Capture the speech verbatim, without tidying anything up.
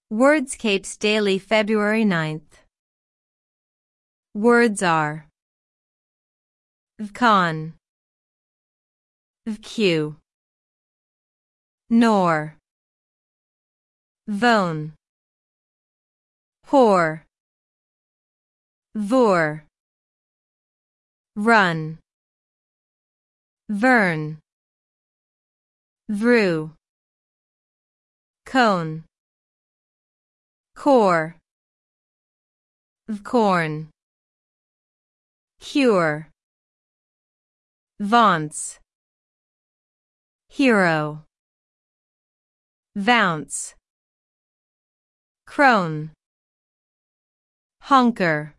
Wordscapes Daily February ninth. Words are vcon, vq, nor, vone, pour, vor, run, vern, vru, cone, core, vcorn, cure, vaunce, hero, vounce, crone, honker.